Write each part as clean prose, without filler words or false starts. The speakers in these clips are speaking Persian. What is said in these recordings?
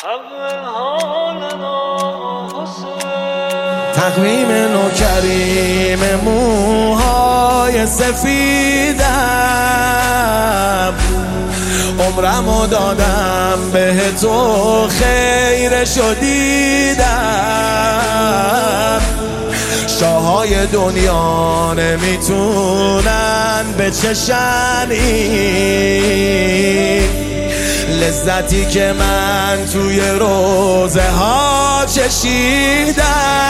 تقویم نوکریم موهای سفیدم، عمرمو دادم به تو خیرشو دیدم. شاههای دنیا نمیتونن بچشن این لذتی که من توی روزه ها چشیدم.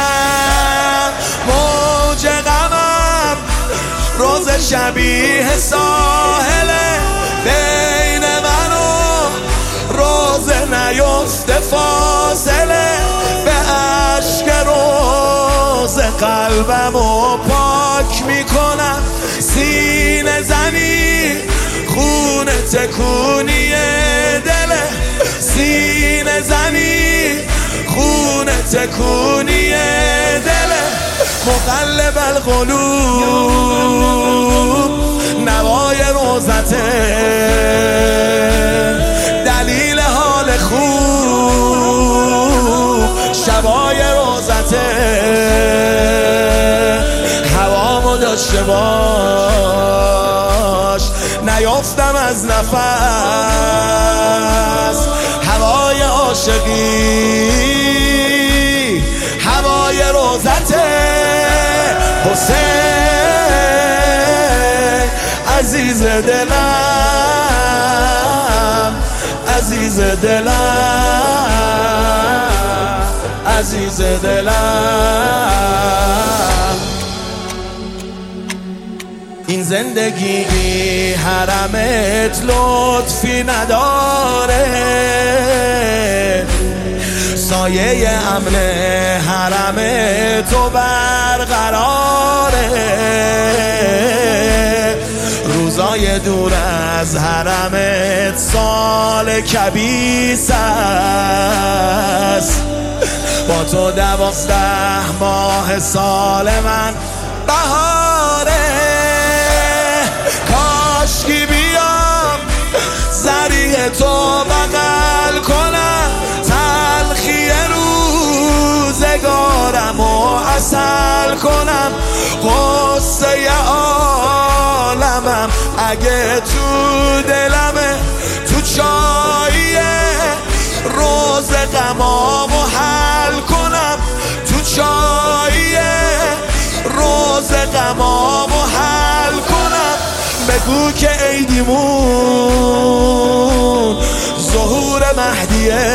موج غمم روز شبیه ساحله، بین من و روز نیفته فاصله. به عشق روز قلبمو پاک میکنم، سینه زنی خون تکونی دله، سینه زنی خون تکونی دله. مقلب القلوب نوای روزته، دلیل حال خوب شبای روزته. هوامو داشته باش نیافتم از نفس، هوای عاشقی هوای روزته. حسین عزیز دلم، عزیز دلم، عزیز دلم. این زندگی حرمت لطفی نداره، سایه امن حرم تو برقراره. روزای دور از حرمت سال کبیس است، با تو 12 ماه سال من بهاره. کاشکی بیام زریح تو بغل کنم، تلخی روزگارمو عسل کنم. قصه عالمم اگه تو دلمه، تو چاییه روز غمامو حل کنم، تو چاییه روز غمامو حل کنم. بگو که عیدیمون ظهور مهدیه،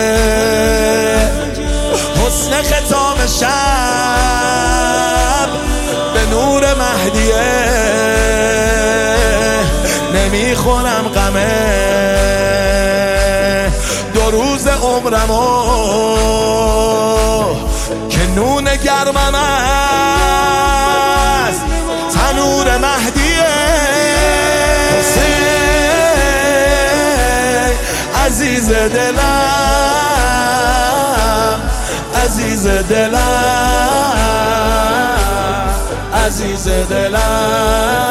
حسن ختام شب به نور مهدیه. نمیخورم غمه 2 روز عمرمو که نون گرمم از تنور مهدیه. حسین عزیز دلم، عزیز دلم، عزیز دلم.